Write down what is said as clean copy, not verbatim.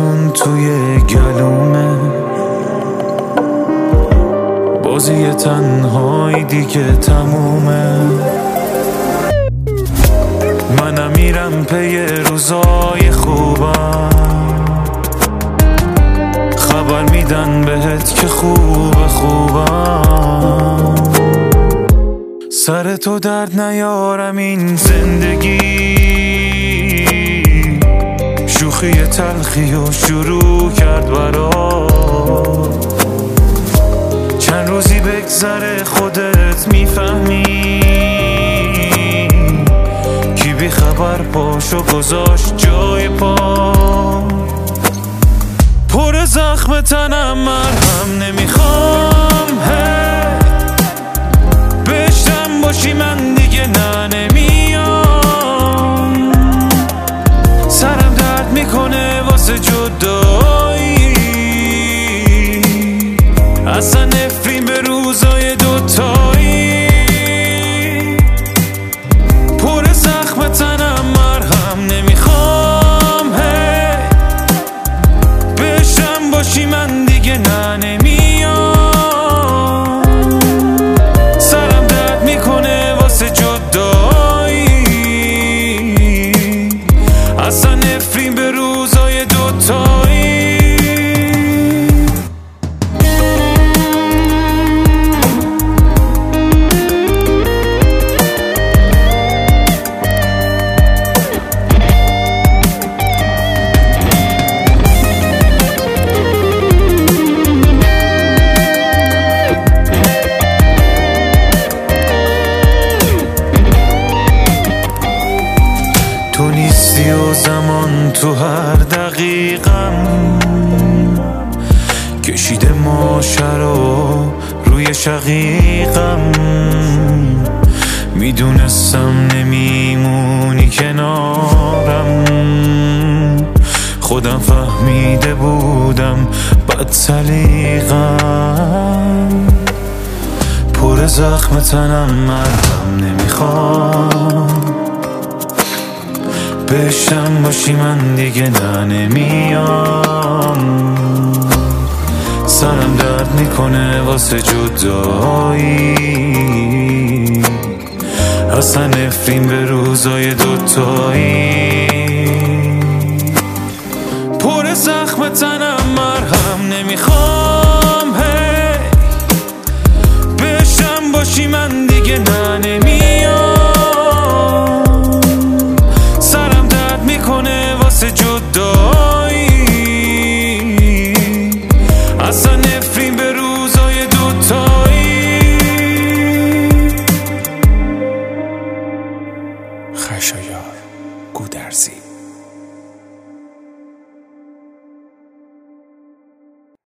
جون توی گلومه، بازی تنهایی دیگه تمومه. منم میرم پی روزای خوبم، خبر میدن بهت که خوبم. سر تو درد نیارم این زندگی، شوخی تلخی و شروع کرد برات. چند روزی بگذره خودت میفهمی، کی بی خبر پاشو گذاشت جای پا. پر زخم تنم مرهم نمیخوام، بشتم باشی من دیگه نمیام. سرم درد میکنه واسه جدایی، اصلا نفرین به روزای دوتایی. پر زخم تنم مرهم نمیخوام، بشم باشی من دیگه نمیام. سرم درد میکنه واسه جدایی، اصلا نفرین به روزای دوتایی. تو نیستی و زمان تو هر دقیقم کشیده ماجرا روی شقیقم. میدونستم نمیمونی کنارم، خودم فهمیده بودم بد سلیقم. پر زخم تنم مرهم نمیخوام، بشم باشی من دیگه نمیام. سرم درد میکنه واسه جدایی، اصلا نفرین به روزای دوتایی. پر زخم تنم مرهم نمیخوام، بشم باشی من دیگه نمیام. جدایی، اصلا نفرین به روزای دوتایی. خشایار گودرزی.